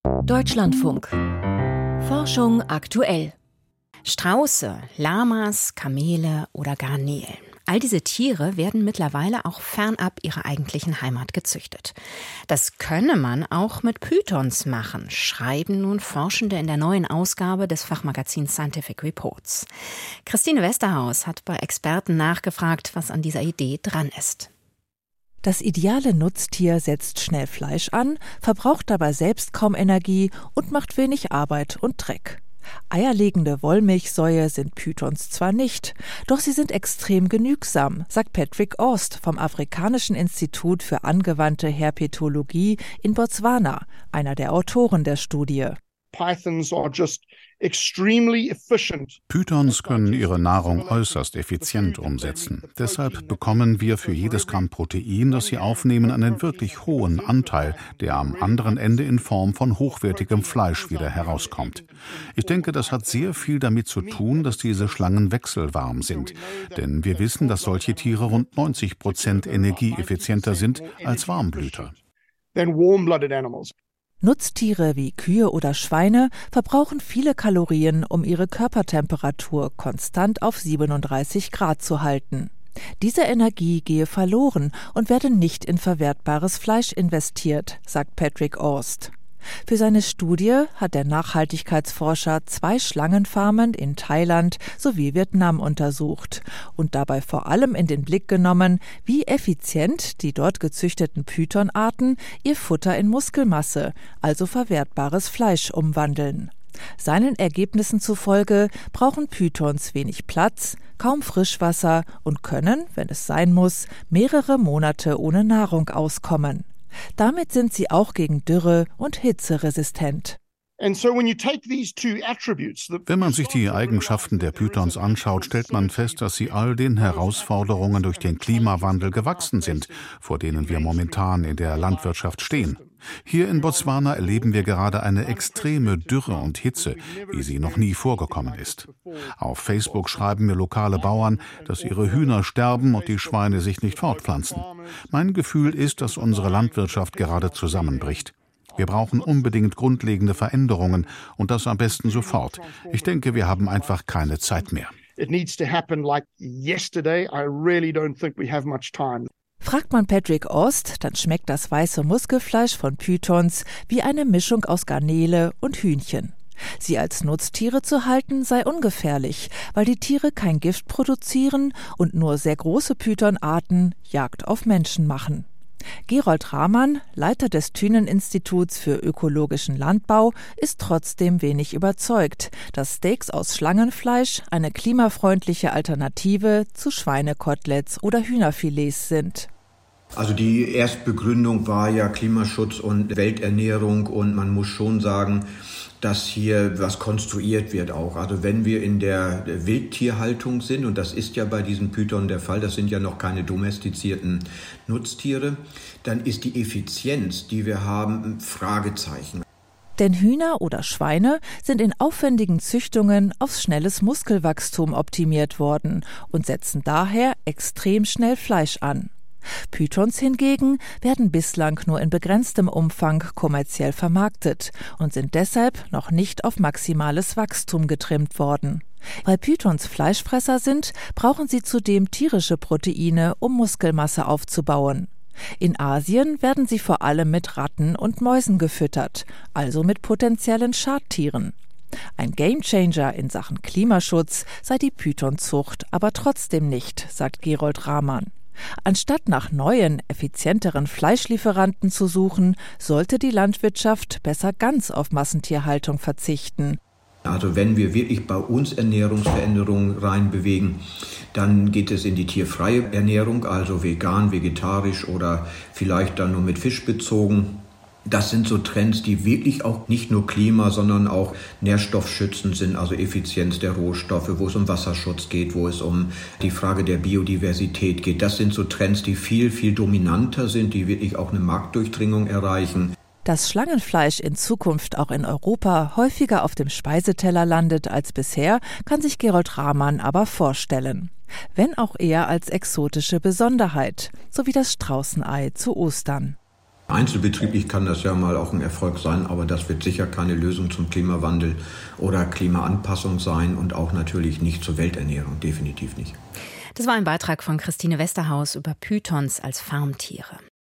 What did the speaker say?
Deutschlandfunk. Forschung aktuell. Strauße, Lamas, Kamele oder Garnelen. All diese Tiere werden mittlerweile auch fernab ihrer eigentlichen Heimat gezüchtet. Das könne man auch mit Pythons machen, schreiben nun Forschende in der neuen Ausgabe des Fachmagazins Scientific Reports. Christine Westerhaus hat bei Experten nachgefragt, was an dieser Idee dran ist. Das ideale Nutztier setzt schnell Fleisch an, verbraucht dabei selbst kaum Energie und macht wenig Arbeit und Dreck. Eierlegende Wollmilchsäue sind Pythons zwar nicht, doch sie sind extrem genügsam, sagt Patrick Aust vom Afrikanischen Institut für angewandte Herpetologie in Botswana, einer der Autoren der Studie. Pythons können ihre Nahrung äußerst effizient umsetzen. Deshalb bekommen wir für jedes Gramm Protein, das sie aufnehmen, einen wirklich hohen Anteil, der am anderen Ende in Form von hochwertigem Fleisch wieder herauskommt. Ich denke, das hat sehr viel damit zu tun, dass diese Schlangen wechselwarm sind. Denn wir wissen, dass solche Tiere rund 90% energieeffizienter sind als Warmblüter. Nutztiere wie Kühe oder Schweine verbrauchen viele Kalorien, um ihre Körpertemperatur konstant auf 37 Grad zu halten. Diese Energie gehe verloren und werde nicht in verwertbares Fleisch investiert, sagt Patrick Aust. Für seine Studie hat der Nachhaltigkeitsforscher 2 Schlangenfarmen in Thailand sowie Vietnam untersucht und dabei vor allem in den Blick genommen, wie effizient die dort gezüchteten Pythonarten ihr Futter in Muskelmasse, also verwertbares Fleisch, umwandeln. Seinen Ergebnissen zufolge brauchen Pythons wenig Platz, kaum Frischwasser und können, wenn es sein muss, mehrere Monate ohne Nahrung auskommen. Damit sind sie auch gegen Dürre und Hitze resistent. Wenn man sich die Eigenschaften der Pythons anschaut, stellt man fest, dass sie all den Herausforderungen durch den Klimawandel gewachsen sind, vor denen wir momentan in der Landwirtschaft stehen. Hier in Botswana erleben wir gerade eine extreme Dürre und Hitze, wie sie noch nie vorgekommen ist. Auf Facebook schreiben mir lokale Bauern, dass ihre Hühner sterben und die Schweine sich nicht fortpflanzen. Mein Gefühl ist, dass unsere Landwirtschaft gerade zusammenbricht. Wir brauchen unbedingt grundlegende Veränderungen und das am besten sofort. Ich denke, wir haben einfach keine Zeit mehr. Fragt man Patrick Aust, dann schmeckt das weiße Muskelfleisch von Pythons wie eine Mischung aus Garnele und Hühnchen. Sie als Nutztiere zu halten sei ungefährlich, weil die Tiere kein Gift produzieren und nur sehr große Pythonarten Jagd auf Menschen machen. Gerold Rahmann, Leiter des Thünen-Instituts für ökologischen Landbau, ist trotzdem wenig überzeugt, dass Steaks aus Schlangenfleisch eine klimafreundliche Alternative zu Schweinekoteletts oder Hühnerfilets sind. Also die Erstbegründung war ja Klimaschutz und Welternährung und man muss schon sagen, dass hier was konstruiert wird auch. Also wenn wir in der Wildtierhaltung sind, und das ist ja bei diesen Python der Fall, das sind ja noch keine domestizierten Nutztiere, dann ist die Effizienz, die wir haben, ein Fragezeichen. Denn Hühner oder Schweine sind in aufwendigen Züchtungen aufs schnelles Muskelwachstum optimiert worden und setzen daher extrem schnell Fleisch an. Pythons hingegen werden bislang nur in begrenztem Umfang kommerziell vermarktet und sind deshalb noch nicht auf maximales Wachstum getrimmt worden. Weil Pythons Fleischfresser sind, brauchen sie zudem tierische Proteine, um Muskelmasse aufzubauen. In Asien werden sie vor allem mit Ratten und Mäusen gefüttert, also mit potenziellen Schadtieren. Ein Gamechanger in Sachen Klimaschutz sei die Pythonzucht aber trotzdem nicht, sagt Gerold Rahmann. Anstatt nach neuen, effizienteren Fleischlieferanten zu suchen, sollte die Landwirtschaft besser ganz auf Massentierhaltung verzichten. Also wenn wir wirklich bei uns Ernährungsveränderungen reinbewegen, dann geht es in die tierfreie Ernährung, also vegan, vegetarisch oder vielleicht dann nur mit Fisch bezogen. Das sind so Trends, die wirklich auch nicht nur Klima, sondern auch nährstoffschützend sind, also Effizienz der Rohstoffe, wo es um Wasserschutz geht, wo es um die Frage der Biodiversität geht. Das sind so Trends, die viel, viel dominanter sind, die wirklich auch eine Marktdurchdringung erreichen. Dass Schlangenfleisch in Zukunft auch in Europa häufiger auf dem Speiseteller landet als bisher, kann sich Gerold Rahmann aber vorstellen. Wenn auch eher als exotische Besonderheit, so wie das Straußenei zu Ostern. Einzelbetrieblich kann das ja mal auch ein Erfolg sein, aber das wird sicher keine Lösung zum Klimawandel oder Klimaanpassung sein und auch natürlich nicht zur Welternährung, definitiv nicht. Das war ein Beitrag von Christine Westerhaus über Pythons als Farmtiere.